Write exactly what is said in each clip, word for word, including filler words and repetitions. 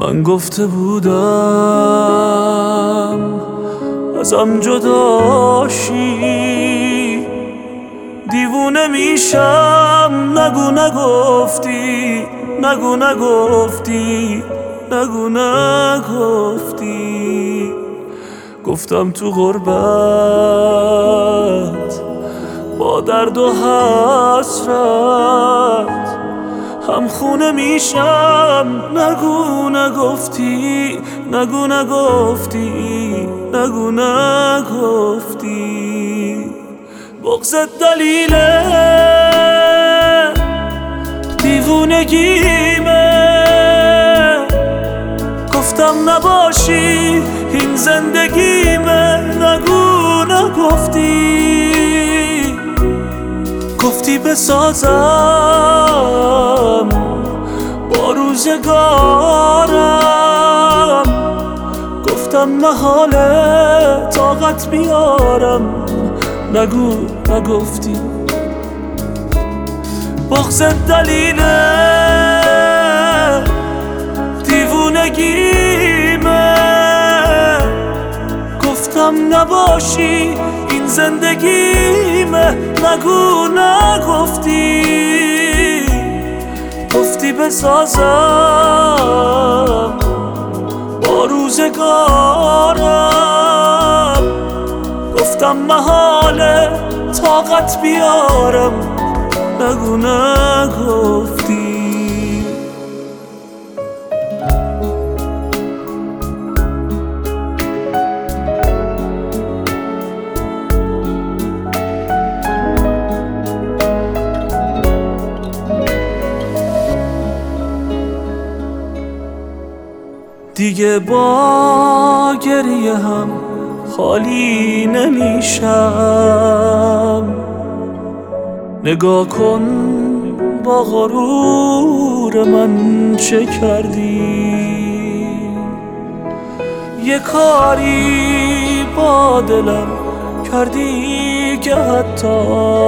من گفته بودم ازم جداشی، دیوونه میشم. نگو نگفتی، نگو نگفتی، نگو نگفتی. گفتم تو غربت با درد و حسرت هم خونه میشم. نگو نگفتی، نگو نگفتی، نگو نگفتی. بغضت دلیله دیوونگیمه. گفتم نباشی این زندگیمه. نگو نگفتی، گفتی بسازم با روزگارم. گفتم محاله طاقت بیارم. نگو نگفتی. بغضت دلیله دیوونگیمه. گفتم نباشی این زندگیمه. نگو نگفتی، گفتی بسازم با روزگارم. گفتم محاله طاقت بیارم. نگو نگفتی. دیگه با گریه هم خالی نمیشم. نگاه کن با غرور من چه کردی. یه کاری با دلم کردی که حتی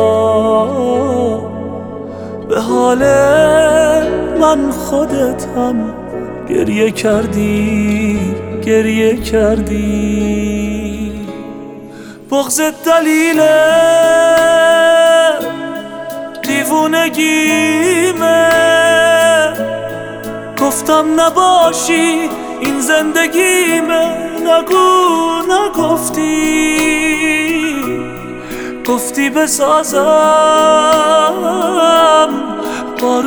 به حال من خودت هم گریه کردی، گریه کردی. بغضت دلیله دیوونگیمه. گفتم نباشی این زندگیمه. نگو نگفتی، گفتی بسازم با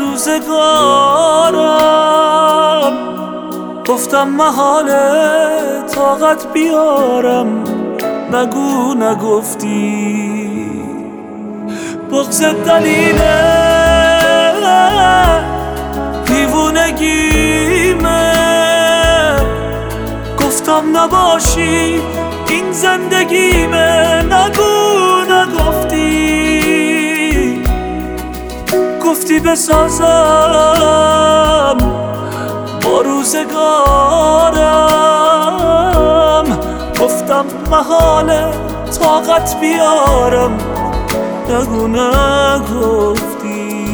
روزگارم. گفتم محاله طاقت بیارم. نگو نگفتی. بغضت دلیله دیوونگیمه. گفتم نباشی این زندگیمه. نگو نگفتی، گفتی بسازم با روزگارم. گفتم محاله طاقت بیارم. نگو نگفتی.